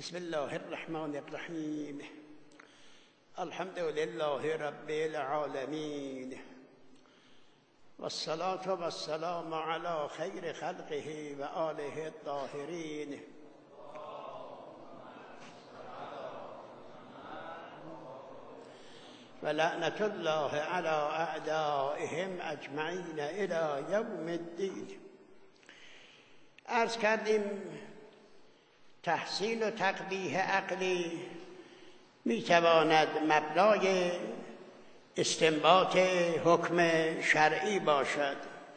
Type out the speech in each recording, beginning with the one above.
بسم الله الرحمن الرحیم. الحمد لله رب العالمین والصلاة والسلام على خیر خلقه و آله الطاهرین. و لعنت الله علی اعدائهم اجمعین الی یوم الدین. عرض کردیم تحصیل و تقبیح عقلی میتواند مبنای استنباط حکم شرعی باشد،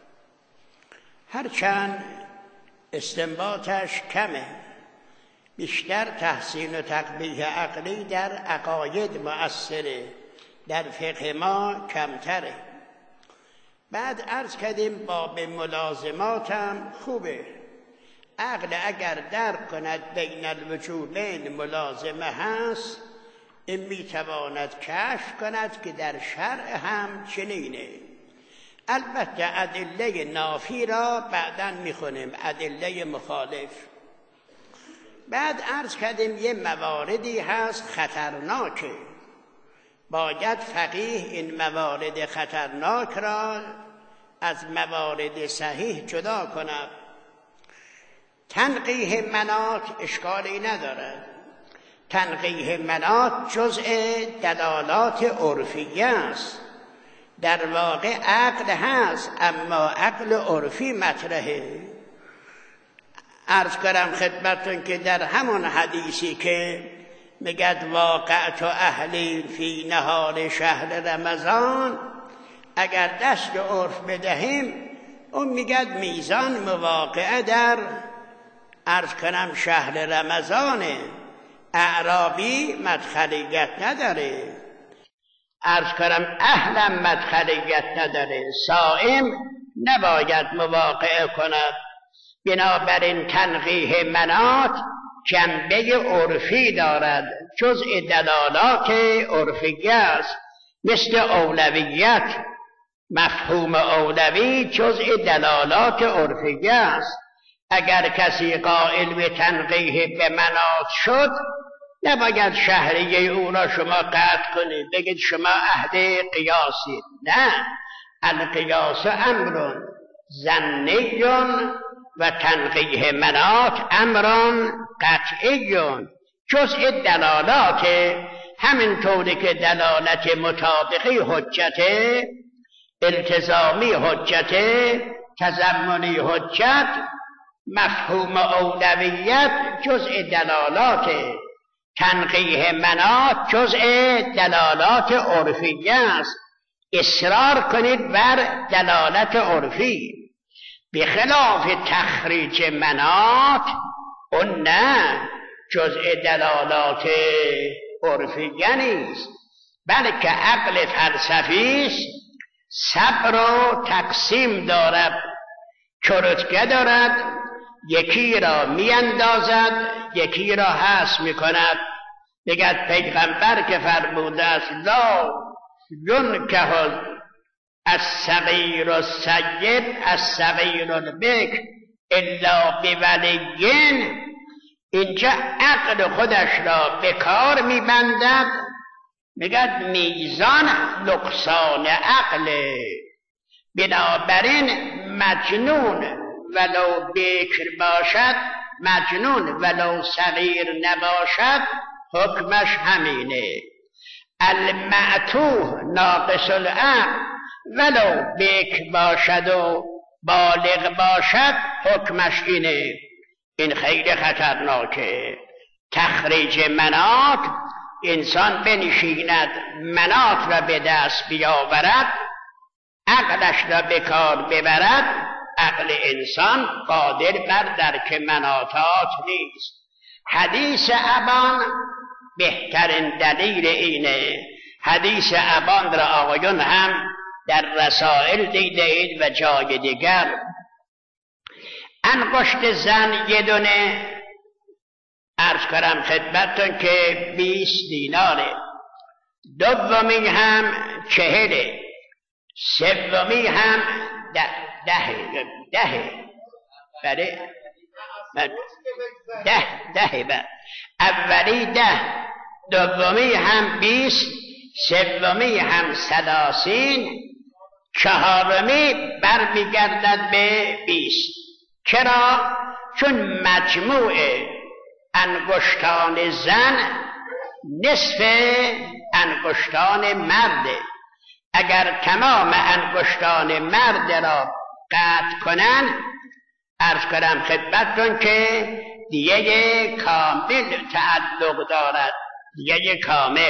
هرچند استنباطش کمه. بیشتر تحصیل و تقبیح عقلی در عقاید مؤثره، در فقه ما کمتره. بعد عرض کردیم باب ملازمات هم خوبه. عقل اگر درک کند بین الوجوبین ملازمه هست، این میتواند کشف کند که در شرع هم چنینه. البته ادله نافی را بعداً میخونیم، ادله مخالف. بعد عرض کردیم یه مواردی هست خطرناکه، باید فقیه این موارد خطرناک را از موارد صحیح جدا کند. تنقیح مناط اشکالی ندارد. تنقیح مناط جزء دلالات عرفیه است. در واقع عقل هست، اما عقل عرفی مطرحه. عرض کنم خدمتتون که در همون حدیثی که میگد واقعت اهلی فی نهار شهر رمضان، اگر دست عرف بدهیم اون میگد میزان مواقعه در عرض کنم شهر رمضانه. اعرابی مدخلیت نداره، عرض کنم اهلم مدخلیت نداره، صائم نباید مواقعه کند. بنابراین تنقیح مناط جنبه عرفی دارد، جزء دلالات عرفیه است. مثل اولویت، مفهوم اولوی جزء دلالات عرفیه است. اگر کسی قائل به تنقیح به مناط شد، نباید شهریه او را شما قطع کنید، بگید شما اهل قیاسی. نه، القیاس امر ظنی و تنقیح مناط امر قطعی، جزء دلالات. همینطوری که دلالت مطابقی حجت، التزامی حجت، تضمنی حجت، مفهوم اولویت جزء دلالات. تنقیح مناط جزء دلالات عرفیه است. اصرار کنید بر دلالت عرفی، بخلاف تخریج مناط، اون نه، جزء دلالات عرفیه نیست، بلکه عقل فلسفی است. صبر و تقسیم دارد، چرتکه دارد، یکی را میاندازد، یکی را حذف میکند. بگد پیغمبر که فرموده است لا ینکح الصغیر السید الصغیر البکر الا بولی، اینجا عقل خودش را به کار میبندد. میگد میزان نقصان عقل. بنابراین مجنون ولو بکر باشد، مجنون ولو صغیر نباشد، حکمش همینه. المعتوه ناقص العقل ولو بکر باشد و بالغ باشد، حکمش اینه. این خیلی خطرناکه. تخریج مناط، انسان بنشیند مناط را به دست بیاورد، عقلش را به کار ببرد. عقل انسان قادر بر درک مناطات نیست. حدیث ابان بهترین دلیل اینه. حدیث ابان را آقایون هم در رسائل دیده اید و جای دیگر. انگشت زن یه دونه، عرض کنم خدمتتون که 20 دیناره، دومی هم 40، سومی هم 10. بله ده اولی 10 دومی هم 20 سومی هم 30 چهارمی برمیگردد به 20 چرا؟ چون مجموع انگشتان زن نصف انگشتان مرده. اگر تمام انگشتان مرد را قطع کنن عرض کنم خدمتتون که دیگه کامل تعلق دارد، دیگه کامل.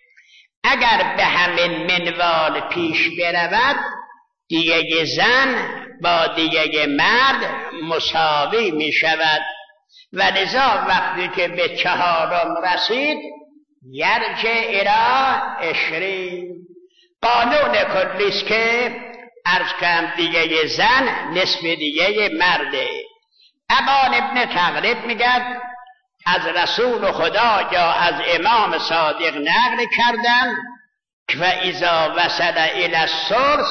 اگر به همین منوال پیش برود دیگه زن با دیگه مرد مساوی می شود و لذا وقتی که به 4 رسید یرجع الی 20 قانون کلیست که عرض کنم دیگه زن نصف دیگه مرده. ابان ابن تغلب میگه از رسول خدا یا از امام صادق نقل کردن که اذا وصل الی الثلث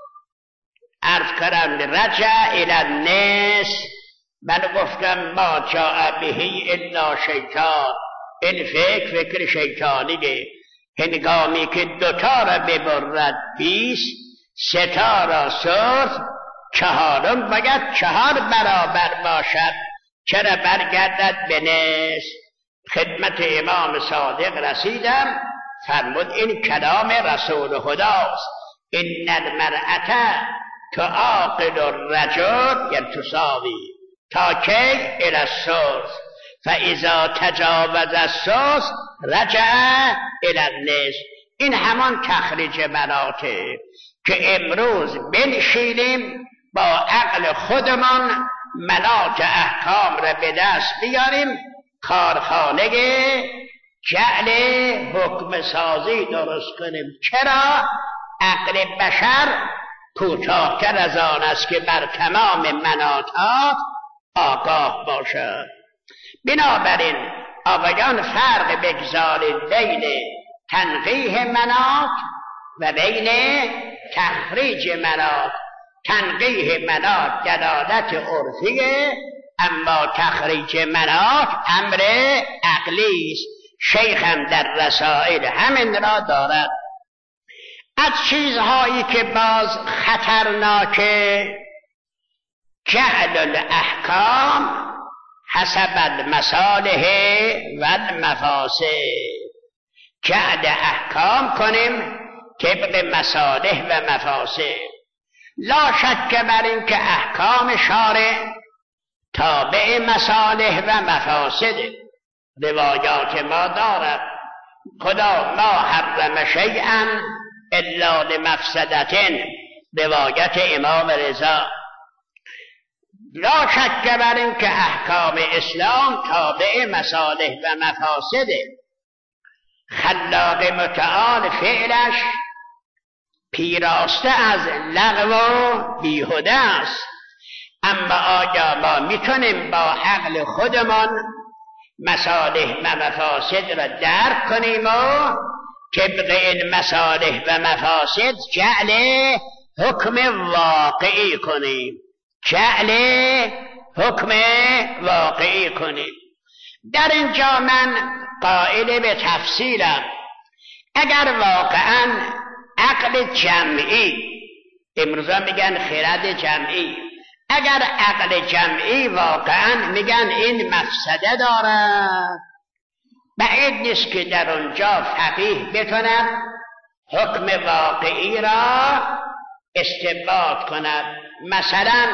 عرض کنم رجع الی النصف. من گفتم ما جاء به الا شیطان، این فکر شیطانیه. هنگامی که 2 را ببرد 20 3 را ثلث 4 باید 4 برابر باشد، چرا برگردد به نصف. خدمت امام صادق رسیدم فرمود این کلام رسول خداست. ان المرأة تعاقد الرجل یعنی تساوی تا کی الی الثلث فاذا تجاوز الثلث رجع الی النصف. این همان تخریج مناطه که امروز بنشینیم با عقل خودمان مناط احکام را به دست بیاریم، کارخانه جعل حکم سازی درست کنیم. چرا؟ عقل بشر کوتاه‌تر از آن است که بر تمام مناطات آگاه باشد. بنابراین آقایان فرق بگذارید بین تنقیح مناط و بین تخریج مناط. تنقیح مناط دلالت عرفیه، اما تخریج مناط امر عقلی است. شیخ هم در رسائل همین را دارد. از چیزهایی که باز خطرناکه جعل الاحکام حسب المصالح و المفاسد. جعل احکام کنیم طبق مصالح و مفاسد. لا شک بر این که احکام شارع تابع مصالح و مفاسد. روایات ما دارد خدا ما حرم شیئا الا لمفسدتن، روایت امام رضا. لا شک بر این که احکام اسلام تابع مصالح و مفاسد. خلاق متعال فعلش پیراسته از لغو و بیهوده است. اما آیا ما میتونیم با عقل خودمان مصالح و مفاسد را درک کنیم و طبق این مصالح و مفاسد جعل حکم واقعی کنیم؟ جعل حکم واقعی کنیم. در اینجا من قائل به تفصیلم. اگر واقعا عقل جمعی، امروزا میگن خرد جمعی، اگر عقل جمعی واقعا میگن این مفسده دارد، بعید نیست که در اونجا فقیه بتواند حکم واقعی را استنباط کند. مثلا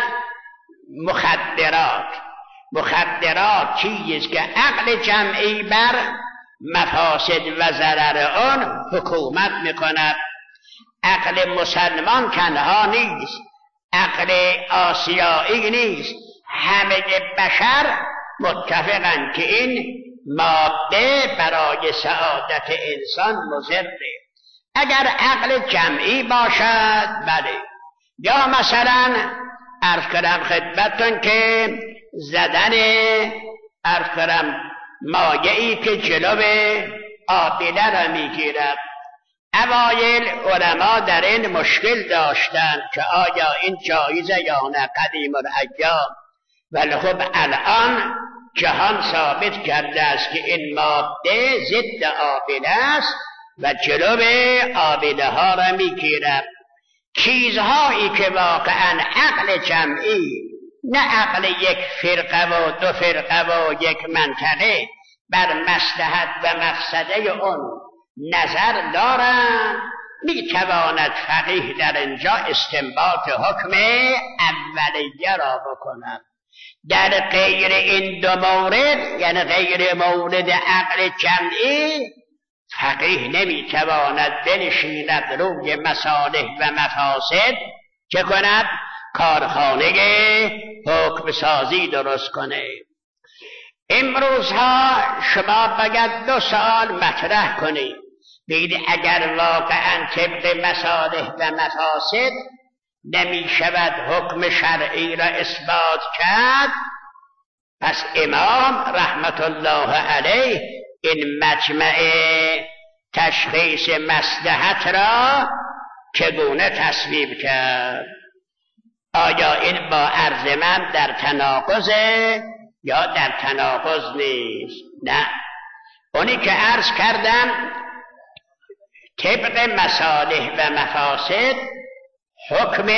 مخدرات چیزی که عقل جمعی بر مفاسد و ضرر آن حکومت میکند. عقل مسلمان تنها نیست، عقل آسیایی نیست، همه بشر متفقند که این ماده برای سعادت انسان مضره. اگر عقل جمعی باشد بله. یا مثلا عرض کنم خدمتتون که زدن عرض کنم مایعی که جلو آبله را میگیرد. اوایل علما در این مشکل داشتند که آیا این جایزه یا نه. قدیم الایام ولی خب الان جهان ثابت کرده است که این ماده ضد آبله است و جلو آبله ها را میگیرد. چیزهایی که واقعا عقل جمعی، نه عقل یک فرقه و دو فرقه و یک منطقه، بر مصلحت و مفسده اون نظر دارند، میتواند فقیه در اینجا استنباط حکم اولیه را بکند. در غیر این دو مورد، یعنی غیر مورد عقل جمعی، فقیه نمیتواند بنشیند روی مصالح و مفاسد چه کند؟ کارخانه حکم سازی درست کنه. امروزها شما باید دو سوال مطرح کنید، بگید اگر واقعا طبق مصالح و مفاسد نمی شود حکم شرعی را اثبات کرد، پس امام رحمت الله علیه این مجمع تشخیص مصلحت را چگونه تصویب کرد؟ آیا این با عرض من در تناقضه یا در تناقض نیست؟ نه، اونی که عرض کردم طبق مصالح و مفاسد حکم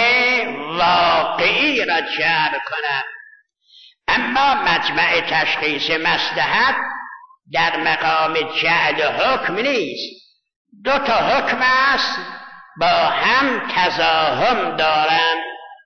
واقعی را جعل کنم، اما مجمع تشخیص مصلحت در مقام جعل حکم نیست. دو تا حکم است با هم تزاحم دارند.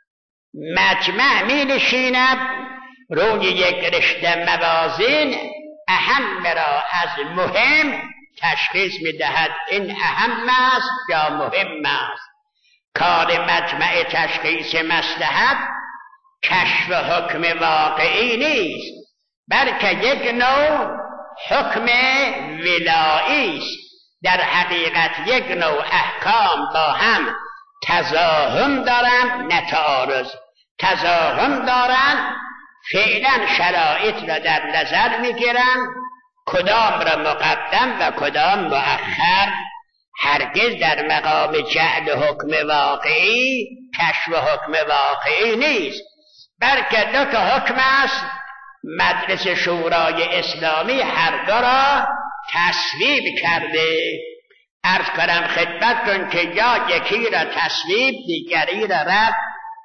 مجمع می نشیند روی یک رشته موازین، اهم را از مهم تشخیص می دهد این اهم است یا مهم است. کار مجمع تشخیص مصلحت کشف حکم واقعی نیست، بلکه یک نوع حکم ولایی است. در حقیقت یک نوع احکام با هم تزاحم دارند، نه تعارض، تزاحم دارند. فعلا شرایط را در نظر میگیرند، کدام را مقدم و کدام مؤخر. هرگز در مقام جعل حکم واقعی کشف حکم واقعی نیست، بلکه دو تا حکم است. مجلس شورای اسلامی هر دو را تصویب کرده. عرض کنم خدمتتون که یا یکی را تصویب دیگری را رد.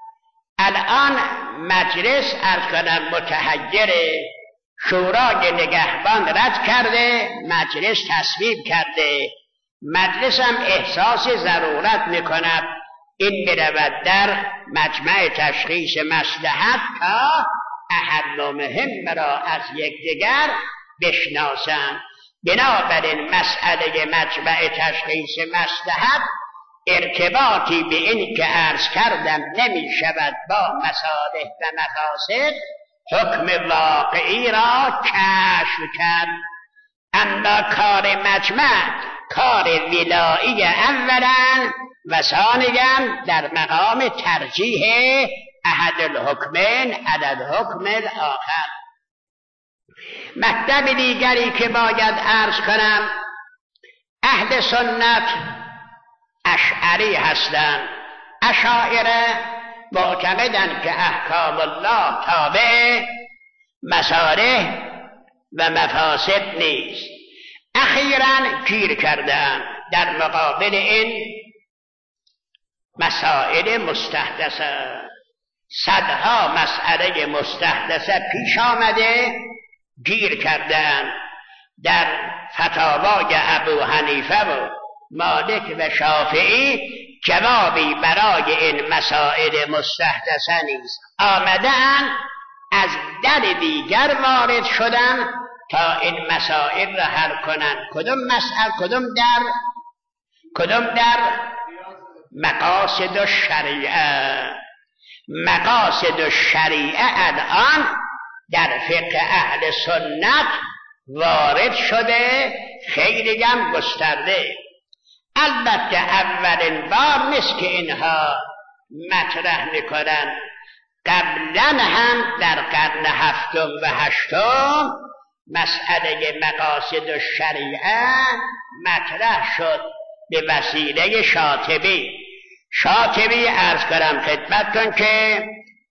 الان مجلس عرض کنم متحیر، شورای نگهبان رد کرده، مجلس تصویب کرده. مجلس هم احساس ضرورت میکند این برود در مجمع تشخیص مصلحت تا اهم و مهم را از یکدیگر بشناسند. بنابراین مسئله مجمع تشخیص مصلحت ارتباطی به این که عرض کردم نمی شود با مصالح و مفاسد حکم واقعی را کشف کرد. اما کار مجمع کار ولایی اولا و ثانیا در مقام ترجیح احد الحکمین علی الحکم الاخر. مطلب دیگری که باید عرض کنم، اهل سنت اشعری هستند. اشاعره معتقدند که احکام الله تابع مصالح و مفاسد نیست. اخیراً گیر کردند در مقابل این مسائل مستحدثه. صدها مسئله مستحدثه پیش آمده، گیر کردند. در فتاوای ابو حنیفه و مالک و شافعی جوابی برای این مسائل مستحدثه نیست. آمدن از در دیگر وارد شدن تا این مسائل را حل کنند. کدوم مسئله؟ کدوم در مقاصد الشریعه. مقاصد الشریعه الان در فقه اهل سنت وارد شده، خیلی هم گسترده. البته اولین بار نیست که اینها مطرح میکنن. قبلا هم در قرن هفتم و هشتم مسئله مقاصد الشریعه مطرح شد به وسیله شاطبی. شاطبی عرض کنم خدمتتون که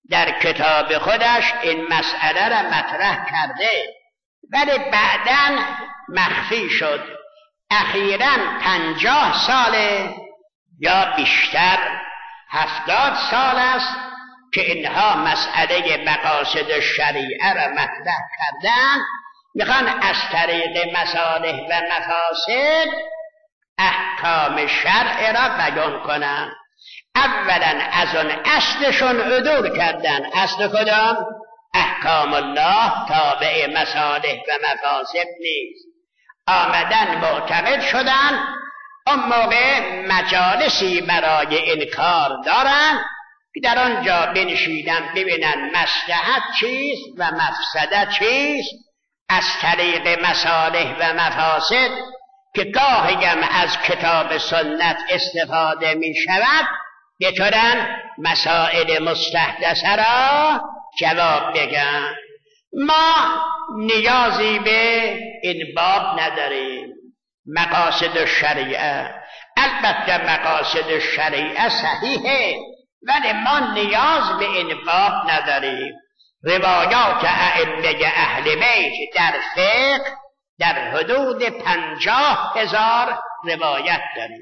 در کتاب خودش این مسئله را مطرح کرده، ولی بعداً مخفی شد. اخیراً 50 ساله یا بیشتر 70 سال است که اینها مسئله مقاصد شریعه را مطرح کردن، میخوان از طریق مصالح و مفاسد احکام شرع را بیان کنن. اولا از اون اصلشون عدول کردن. اصل کدام؟ احکام الله تابع مصالح و مفاسد نیست. آمدن معتقد شدن، اون موقع مجالسی برای این کار دارن که در آنجا بنشیدن ببینن مصلحت چیست و مفسده چیست، از طریق مصالح و مفاسد که گاهی هم از کتاب سنت استفاده می شود بتونن مسائل مستحدثه را جواب بگن. ما نیازی به این باب نداریم. مقاصد شریعه، البته مقاصد شریعه صحیحه، ولی ما نیاز به این باب نداریم. روایات ائمه اهل بیت در فقه در حدود 50,000 روایت داریم.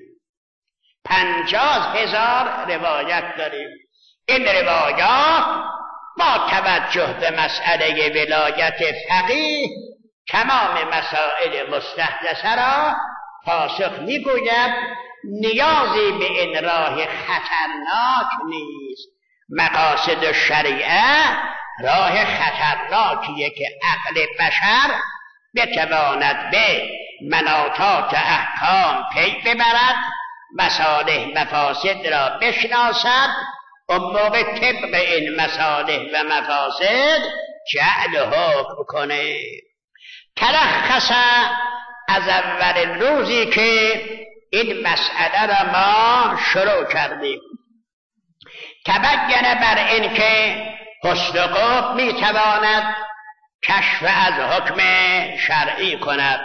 50,000 روایت داریم. این روایات با توجه به مسئله ولایت فقیه تمام مسائل مستحدثه را پاسخ میگوید. نیازی به این راه خطرناک نیست. مقاصد شریعه راه خطرناکیه که عقل بشر بتواند به مناطات احکام پی ببرد، مصالح مفاسد را بشناسد، اون موقع طبق این مصالح و مفاسد جعل حکم کنه. تلخص از اول روزی که این مسئله را ما شروع کردیم، تبین بر این که حسن قطب میتواند کشف از حکم شرعی کند.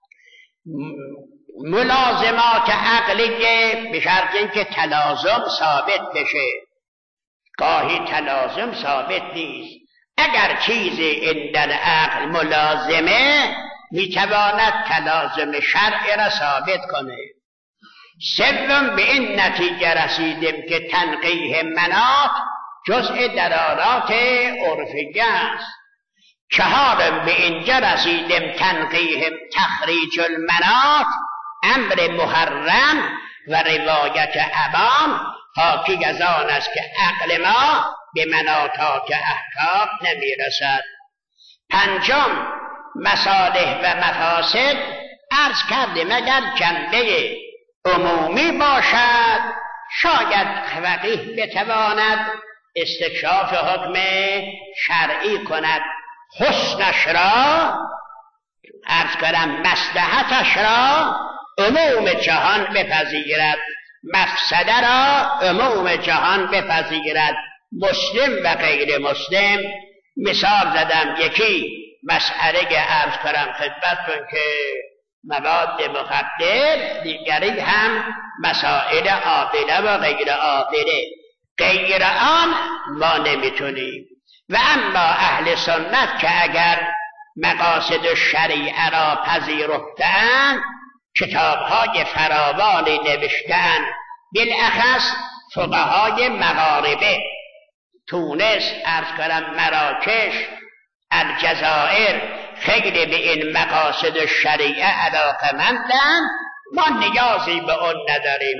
ملازمات عقلیه به شرط اینکه تلازم ثابت بشه. گاهی تلازم ثابت نیست. اگر چیزی این در عقل ملازمه میتواند تلازم شرع را ثابت کنه. سوم به این نتیجه رسیدیم که تنقیح مناط جزء درارات عرفیه است. چهارم به اینجا رسیدیم تنقیح تخریج المناط امر محرم و روایت عوام حاکی از آن است که عقل ما به مناطات احکام نمیرسد. پنجم مصالح و مفاسد عرض کردیم اگر جنبه عمومی باشد شاید فقیه بتواند استکشاف حکم شرعی کند. حسنش را عرض کردم مصلحتش را عموم جهان بپذیرد، مفسده را عموم جهان بپذیرد، مسلم و غیر مسلم. مثال زدم، یکی مسئله عرض کردم خدمتتون که مواد مخدر، دیگری هم مسائل عاقله و غیر عاقله. غیر آن ما نمیتونیم. و اما اهل سنت که اگر مقاصد شریعه را پذیرفتند کتاب‌های فراوانی نوشتند، بالاخص فقهای مغاربه، تونس، عرض کنم مراکش، الجزائر، خیلی به این مقاصد شریعه علاقه‌مندند. ما نیازی به اون نداریم.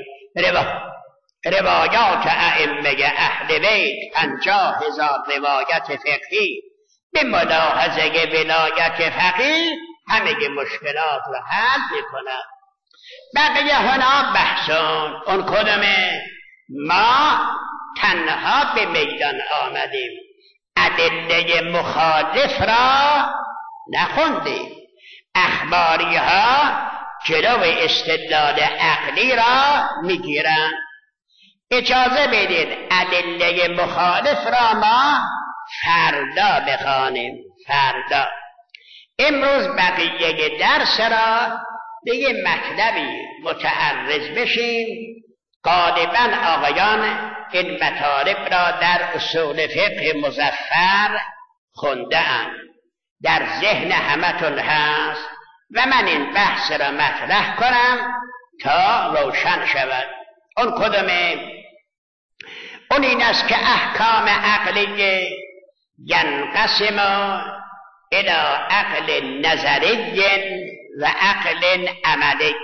روایات ائمه اهل بیت 50,000 روایت فقهی به ملاحظه ولایت فقیه همه مشکلات را حل می‌کند. بقیه هنا بحثون اون کدومه؟ ما تنها به میدان آمدیم، ادله مخالف را نخوندیم. اخباری ها جلو استدلال عقلی را میگیرند. اجازه بدید ادله مخالف را ما فردا بخوانیم. فردا. امروز بقیه درس را به یه مطلبی متعرض بشیم غالبا آقایان این مطالب را در اصول فقه مظفر خونده‌اند، در ذهن همتون هست و من این بحث را مطرح کنم تا روشن شود. اون کدومه؟ اون این است که احکام عقلی ینقسم الى عقل نظری و عقل عملی.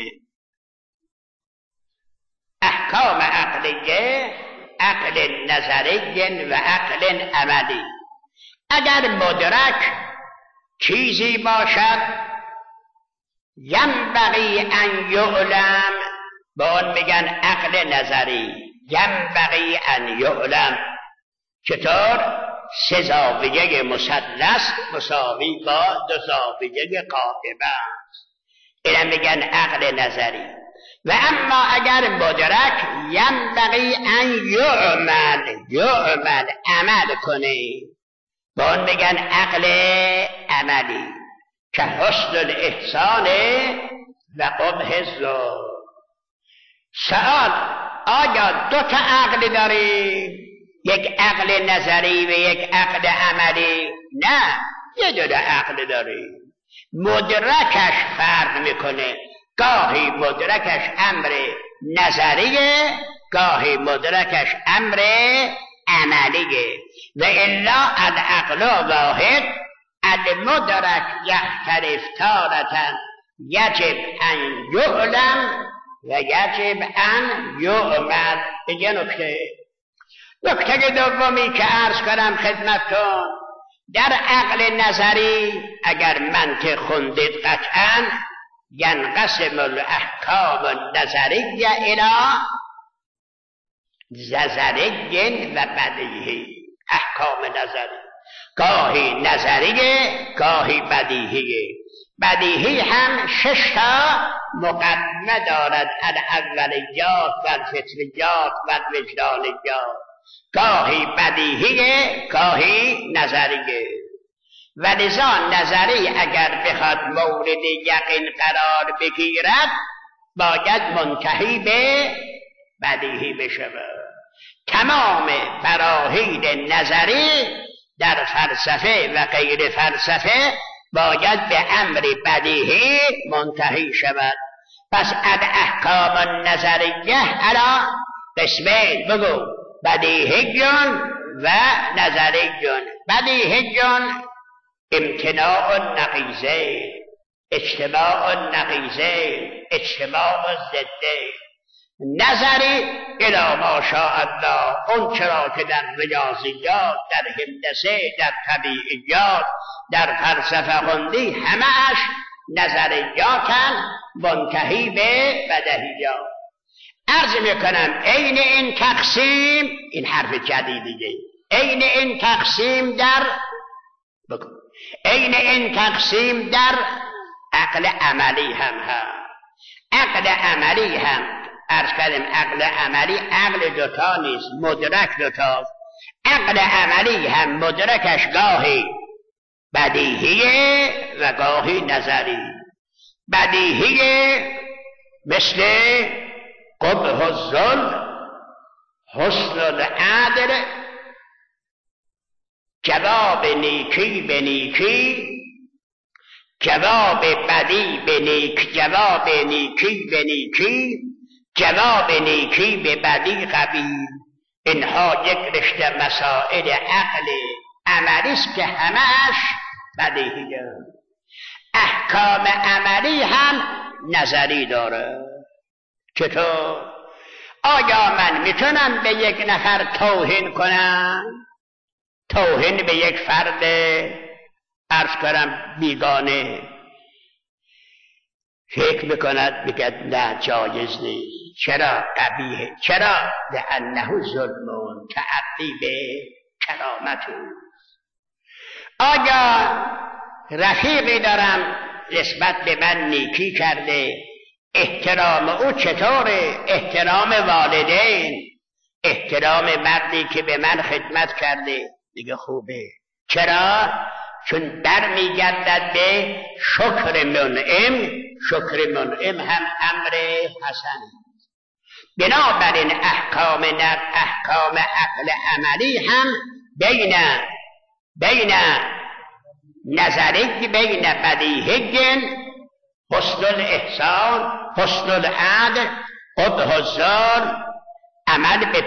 احکام عقلیه عقل نظری و عقل عملی. اگر مدرک چیزی باشد ینبغی ان یعلم، به اون میگن عقل نظری. ینبغی ان یعلم چطور؟ سه زاویه مثلث مساوی با دو زاویه قائمه است، اینم میگن عقل نظری. و اما اگر مدرک ینبغی ان یعمل عمل کنه، به اون میگن عقل عملی، که حسن الاحسان و قبح الظلم. سوال: آیا دو تا عقل داریم؟ یک عقل نظری و یک عقل عملی؟ نه، یه دونه عقل داریم. مدرکش فرق میکنه، گاهی مدرکش امر نظریه، گاهی مدرکش امر عملیه. و الا العقل واحد المدرک یختلف تارة یجب ان یعلم و یجب ان یعمل. دیگه نکته دومی که عرض کنم خدمتتون، در عقل نظری اگر منطق خوندید قطعا ینقسم الاحکام النظریه الی نظری و بدیهی. احکام نظری گاهی نظریه گاهی بدیهیه. بدیهی هم 6 تا مقدمه دارد، الاولیات و الفطریات و الوجدانیات. گاهی بدیهیه گاهی نظریه. و لذا نظری اگر بخواد مورد یقین قرار بگیرد باید منتهی به بدیهی بشود. تمام براهین نظری در فلسفه و غیر فلسفه باید به امر بدیهی منتهی شود. پس الاحکام النظریه علی قسمین، بگو بدیهیون و نظریون. بدیهیون امتناع النقیضین، اجتماع النقیضین، اجتماع الضدین. نظری الی ما شاء الله، اون چرا که در ریاضیات، در هندسه، در طبیعیات، در فلسفه خوندی همه‌اش نظریاتن منتهی به بدیهیات. عرض میکنم عین این تقسیم، این حرف جدیدیه، عین این تقسیم در عقل عملی هم هست. عقل عملی هم عرض کردیم، عقل عملی عقل دوتا نیست، مدرک دوتا. عقل عملی هم مدرکش گاهی بدیهیه و گاهی نظری. بدیهیه مثل قبح الظلم، حسن العدل، جواب نیکی به نیکی، جواب بدی به نیک، جواب نیکی به نیکی، جواب نیکی به بدی قبیل. اینها یک رشته مسائل عقل عملی است که همه‌اش بدیهیه. احکام عملی هم نظری داره. چطور؟ آیا من میتونم به یک نفر توهین کنم؟ توهین به یک فرد عرض کنم بیگانه، فکر میکند بگد نه جایز نیست. چرا قبیحه؟ چرا؟ لانه ظلم تعدی به کرامته. آیا رفیقی دارم نسبت به من نیکی کرده، احترام او چطوره؟ احترام والدین، احترام مردی که به من خدمت کرده دیگه خوبه. چرا؟ چون برمیگردد به شکر منعم. شکر منعم هم امر حسن. بنابراین احکام عقل عملی هم بین نظری، بین بدیهی، حسن الاحسان، حسن العدل، قبح الظلم، عمل به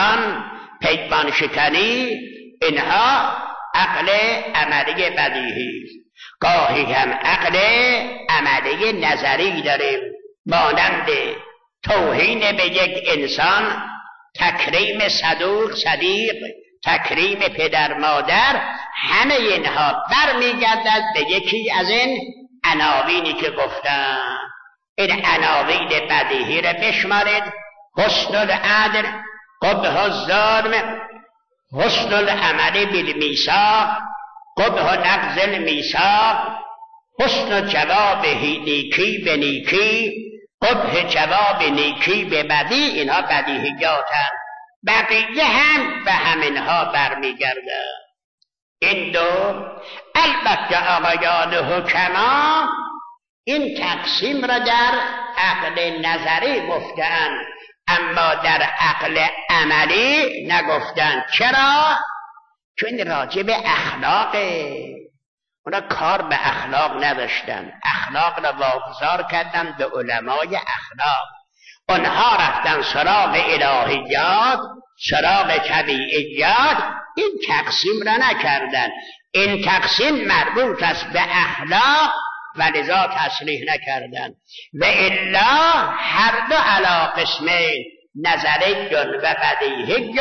پیمان شکنی، اینها عقل عملی بدیهی است. گاهی هم عقل عملی نظری داریم، مانند توهین به یک انسان، تکریم صدیق، تکریم پدر مادر، همه اینها برمیگردد به یکی از این عناوینی که گفتم. این عناوین بدیهی را بشمارید: حسن العدل، قبح الظلم، حسن العمل بالمیثاق، قبح نقض المیثاق، حسن جواب نیکی به نیکی، قبح جواب نیکی به بدی. اینها بدیهیاتند، بقیه هم به همینها برمیگرده. این دو البته آقایان حکما این تقسیم را در عقل نظری گفتند، اما در عقل عملی نگفتند. چرا؟ چون راجع به اخلاقه، اونا کار به اخلاق نداشتن، اخلاق را واگذار کردن به علمای اخلاق. اونها رفتن سراغ الهیات، سراغ طبیعیات، این تقسیم را نکردن. این تقسیم مربوط است به اخلاق و لذا تصریح نکردن. و الا هر دو علی قسمین، نظری و بدیهی،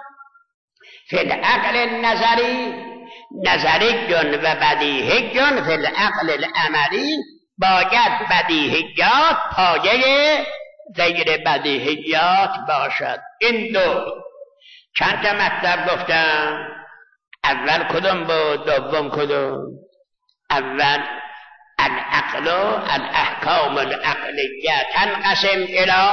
فی العقل النظری، نظری و بدیهی فی العقل العملی. باید بدیهیات پایه غیر بدیهیات باشد. این دو چند تا مطلب گفتم. اول کدوم بود؟ دوم کدوم؟ اول العقل و الاحکام العقلیه تنقسم الی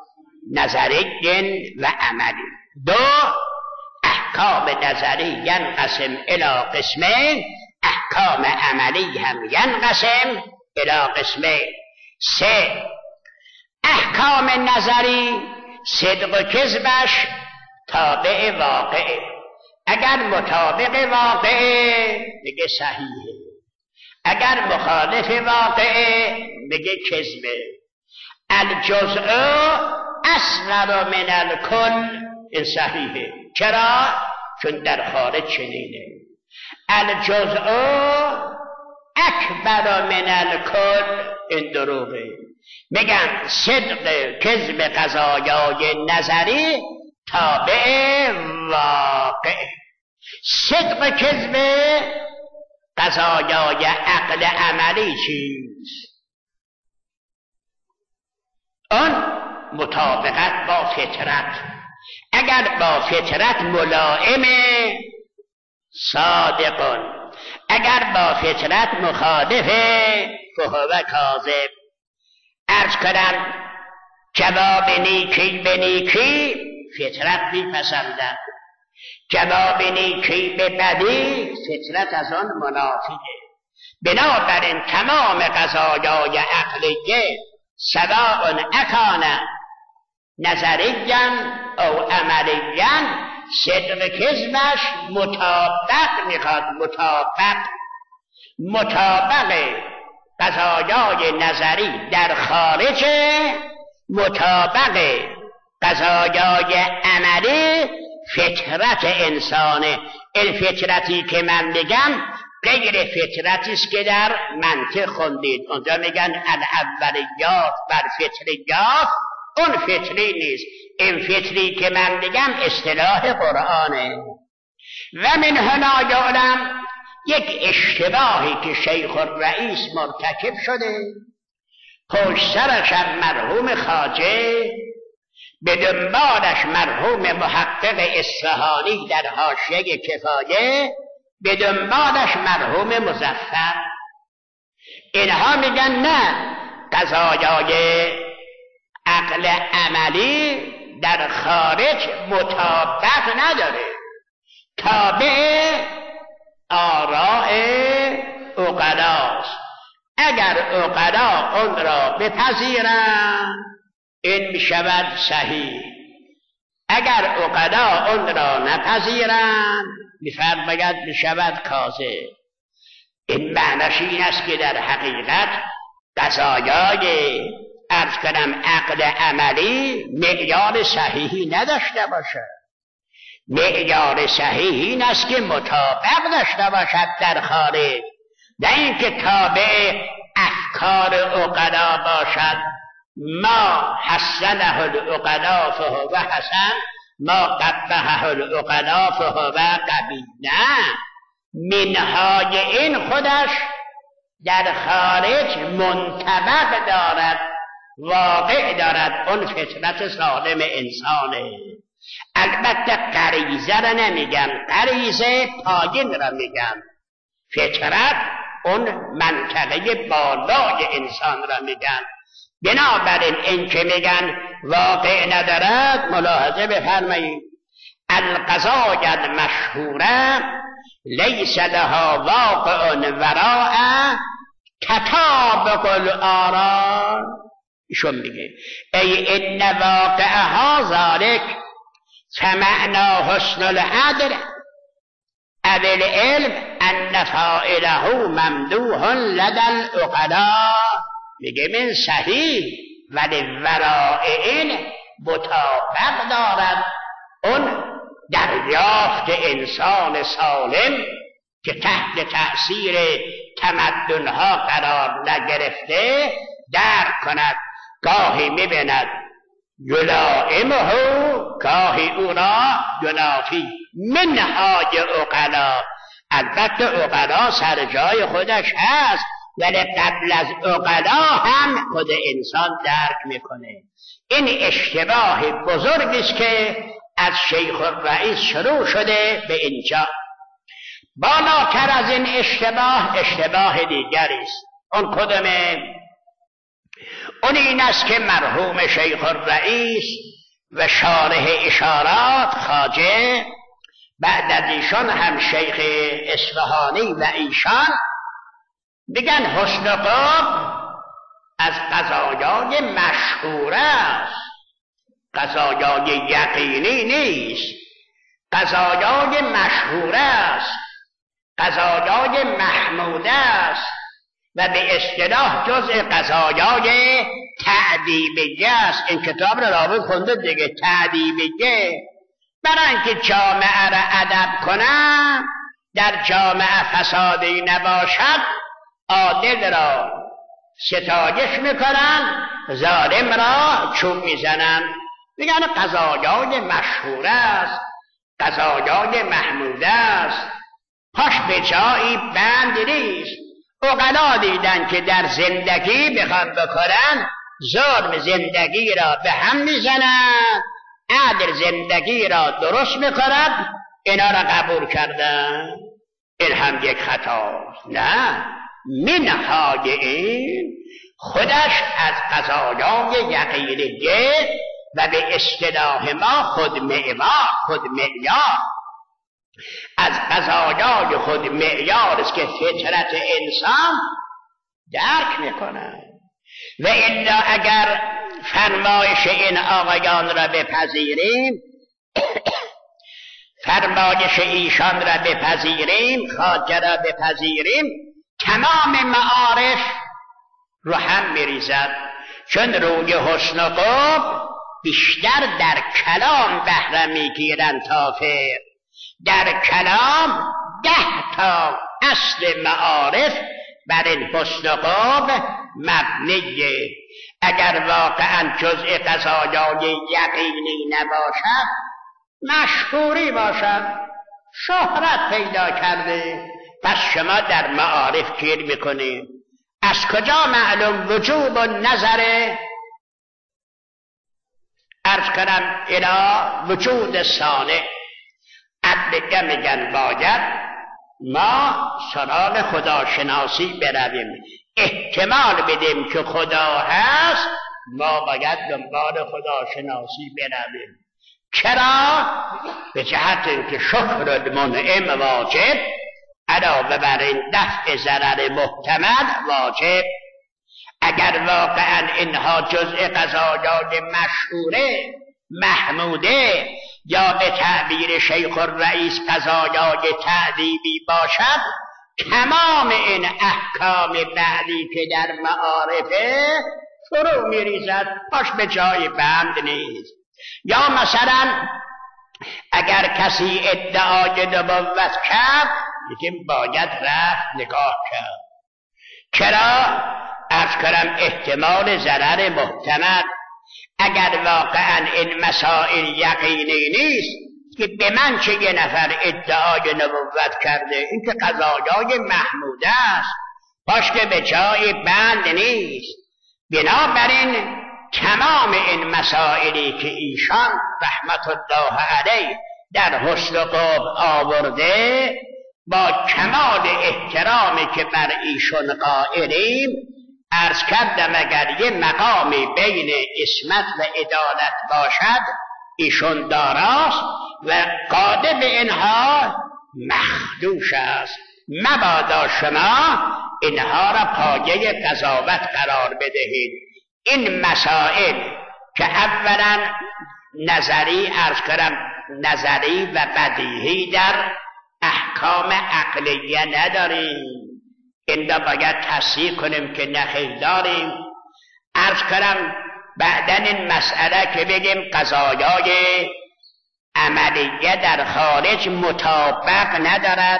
نظری و عملی. دو، احکام نظری ینقسم الی قسمین، احکام عملی هم ینقسم الی قسمین. سه، احکام نظری صدق و کذبش تابع واقعه. اگر مطابق واقعه میگه صحیحه، اگر مخالف واقعه میگه کذبه. الجزء اصغر من الکل، این صحیحه. چرا؟ چون در خارج چنینه. الجزء اکبر من الکل، این دروغه. میگن صدق کذب قضایای نظری تابع واقع. صدق کذب قضایای عقل عملی چیست؟ آن مطابقت با فطرت. اگر با فطرت ملائمه صادقون، اگر با فطرت مخالفه فهو کاذب. عرض کردم جواب نیکی به نیکی فطرت میپسندد، جواب نیکی به بدی فطرت از آن منافیه. بنابراین تمام قضایای عقلیه سواء اکان نظریا او عملیا، صدق کذبش مطابق میخواد. مطابق قضایای نظری در خارج، مطابق قضایای عملی فطرت انسانه. این فطرتی که من میگم غیر فطرتی است که در منطق خوندید. اونجا میگن الاولیات بر فطریات، اون فطری نیست. این فطری که من میگم اصطلاح قرآنه. و من هنا یعلم، یک اشتباهی که شیخ الرئیس مرتکب شده، پشت سرش مرحوم خواجه، به دنبالش مرحوم محقق اصفهانی در حاشیه کفایه، به دنبالش مرحوم مظفر. اینها میگن نه، قضایای عقل عملی در خارج مطابق نداره، تابع آراء عقلاست. اگر عقلا اون را بپذیرند این میشود صحیح. اگر عقلا آن را نپذیرند میفرماید میشود کاذب. این معنیش این است که در حقیقت قضایای عرض کنم عقل عملی معیار صحیحی نداشته باشد. معیار صحیح این است که مطابق داشته باشد در خارج، نه اینکه تابع افکار عقلا باشد. ما حسنه العقلا فهو حسن، ما قبحه العقلا فهو قبیح. نه، منهای این خودش در خارج منطبق دارد، واقع دارد. اون فطرت سالم انسانه. البته غریزه را نمیگم، غریزه پایین را میگم. فطرت اون منطقه بالای انسان را میگن. بنابراین این که میگن واقع ندارد، ملاحظه بفرمایید. القضایا المشهوره لیس لها واقع وراء تطابق الآراء. ایشون میگه ای ان واقعها ذالک فمعنى حسن العدل او العلم ان فاعله ممدوح لدى العقلاء. میگه من صحیح، ولی وراء این مطابق دارد اون دریافت انسان سالم که تحت تأثیر تمدنها قرار نگرفته درک کند. گاهی میبیند یلائمه، گاهی او را ینافی. منهای عقلا، البته عقلا سر جای خودش هست، ولی قبل از عقلا هم خود انسان درک میکنه. این اشتباه بزرگی است که از شیخ الرئیس شروع شده به اینجا. بالاتر از این اشتباه دیگری است. اون کدومه؟ اون این است که مرحوم شیخ الرئیس و شارح اشارات خواجه، بعد از ایشان هم شیخ اصفهانی و ایشان، میگن حسن قاب از قضایای مشهور است، قضایای یقینی نیست. قضایای مشهور است، قضایای محمود است و به اصطلاح جزء قضایای تعدیبیه است. این کتاب را راوی خونده دیگه، تعدیبیه. برای اینکه جامعه را ادب کنن، در جامعه فسادی نباشد، عادل را ستایش میکنن، ظالم را چوب میزنن. میگن قضایای مشهور است، قضایای محمود است، پاش به جایی بند نیست. عقلا دیدن که در زندگی بخوان بکنن، ظلم زندگی را به هم میزنن، عدل زندگی را درست میکند، اینا را قبول کردن. این هم یک خطاست. نه، منهای این خودش از قضایای یقینیه و به اصطلاح ما خود معیار از قضایای خود معیار است که فطرت انسان درک میکنه. و الا اگر فرمایش این آقایان را بپذیریم، فرمایش ایشان را بپذیریم، خواجه را بپذیریم، تمام معارف رو هم میریزد. چون روی حسن و قب بیشتر در کلام بهره میگیرن تا فعل. در کلام 10 تا اصل معارف بر این حسن و قب مبنیه. اگر واقعا جزء قضایای یقینی نباشد، مشهوری باشد، شهرت پیدا کرده، پس شما در معارف گیر میکنید. از کجا معلوم وجوب و نظره؟ عرض کنم الى وجود صانع. عدل میگن باید ما سراغ خداشناسی برویم، احتمال بدیم که خدا هست، ما باید دنبال خداشناسی برویم. چرا؟ به جهت اینکه شکر المنعم واجب، علاوه بر این دفع ضرر محتمل واجب. اگر واقعا اینها جزء قضایای مشهوره محموده یا به تعبیر شیخ الرئیس قضایای تعذیبی باشد، تمام این احکام بعدی که در معارفه فرو میریزد، پاش به جای بند نیست. یا مثلا اگر کسی ادعای نبوت کرد دیگه باید رفت نگاه کرد. چرا؟ عرض کنم احتمال ضرر محتمل. اگر واقعا این مسائل یقینی نیست که به من چه یه نفر ادعای نبوت کرده، این که قضایای محموده است، پاش که به جای بند نیست. بنابراین تمام این مسائلی که ایشان رحمت الله علیه در حسن قبح آورده، با کمال احترامی که بر ایشون قائلیم، عرض کردم اگر یه مقامی بین عصمت و عدالت باشد ایشون داراست و قادر به اینها مخدوش است. مبادا شما اینها را پایه قضاوت قرار بدهید. این مسائل که اولا نظری عرض کردم نظری و بدیهی در احکام عقلیه نداریم، این را باید تصحیح کنیم که نخیر داریم. عرض کردم بعدن این مسئله که بگیم قضایای عملیه در خارج مطابق ندارد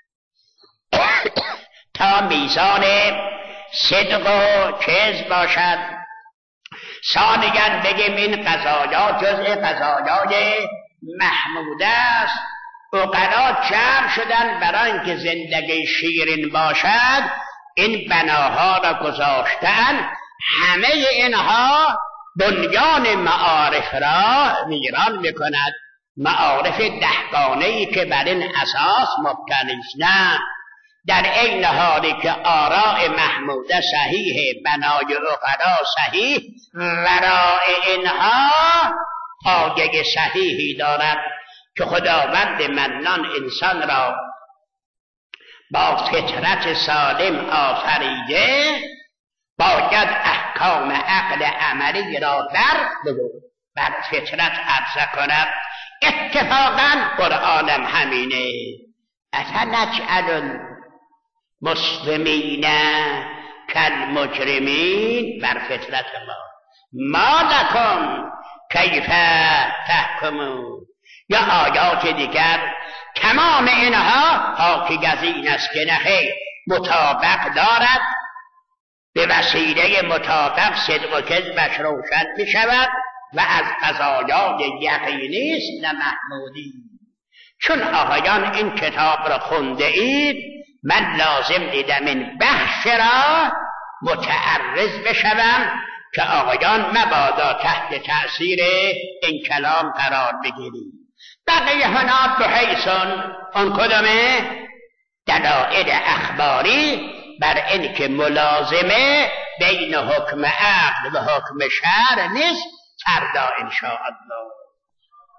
تا میزان صدق و کذب باشد. ثانیاً بگیم این قضایا جزء قضایای محموده است. عقلا جمع شدن برای اینکه زندگی شیرین باشد، این بناها را گذاشتن، همه اینها بنیان معارف را ویران میکند. معارف دهگانه‌ای که بر این اساس مبتنی است. نه، در این حالی که آراء محموده صحیح، بنای عقلا صحیح، ورای اینها پایه صحیحی دارد که خداوند منان انسان را با فطرت سالم آفریده، باید احکام عقل عملی را بر فطرت عرضه کند. اتفاقا قرآنم همینه. افنجعل المسلمین کالمجرمین، بر فطرت ما لکم کیف تحکمون. یا آیات دیگر تمام اینها حاکی از این است که نخیر مطابق دارد، به وسیله مطابق صدق و کذبش روشن می شود و از قضایای یقینی است نه محمودی. چون آقایان این کتاب را خونده اید، من لازم دیدم این بحث را متعرض بشوم که آقایان مبادا تحت تأثیر این کلام قرار بگیرید. بقیه هنات بحیثون اون کدامه دلائل اخباری بر این که ملازمه بین حکم عقل و حکم شرع نیست، فردا انشاءالله.